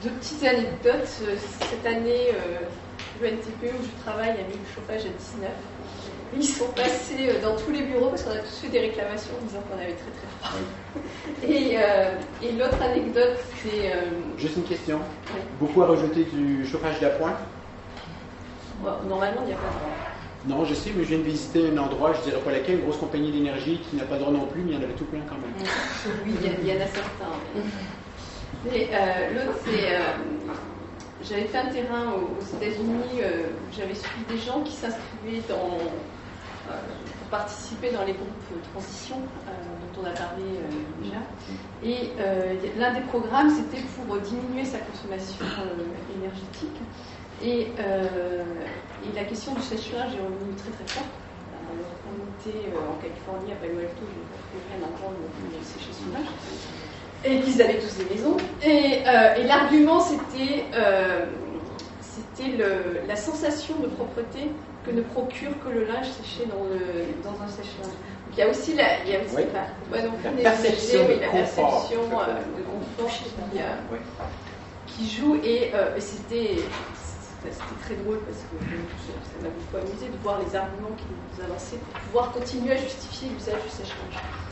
deux petites anecdotes. Cette année, l'UNTPE où je travaille a mis le chauffage à 19. Ils sont passés dans tous les bureaux parce qu'on a tous fait des réclamations en disant qu'on avait très très froid. Et l'autre anecdote, c'est... Juste une question. Oui. Beaucoup à rejeter du chauffage d'appoint? Normalement, il n'y a pas de droit. Non, je sais, mais je viens de visiter un endroit, je ne dirais pas laquelle, une grosse compagnie d'énergie qui n'a pas de droit non plus, mais il y en avait tout plein quand même. Oui, il y en a certains. Mais l'autre, c'est... j'avais fait un terrain aux États-Unis, j'avais suivi des gens qui s'inscrivaient pour participer dans les groupes de transition dont on a parlé déjà. Et l'un des programmes, c'était pour diminuer sa consommation énergétique. Et la question du sèche-linge est revenue très très forte. On était en Californie, à Palo Alto, je n'ai pas fait rien d'endroit où on séchait son linge. Et qu'ils avaient tous des maisons. Et l'argument, c'était la sensation de propreté que ne procure que le linge séché dans un sèche-linge. Donc il y a aussi la perception de confort qui joue. Et c'était très drôle parce que ça m'a beaucoup amusé de voir les arguments qu'ils nous avançaient pour pouvoir continuer à justifier l'usage du sèche-linge.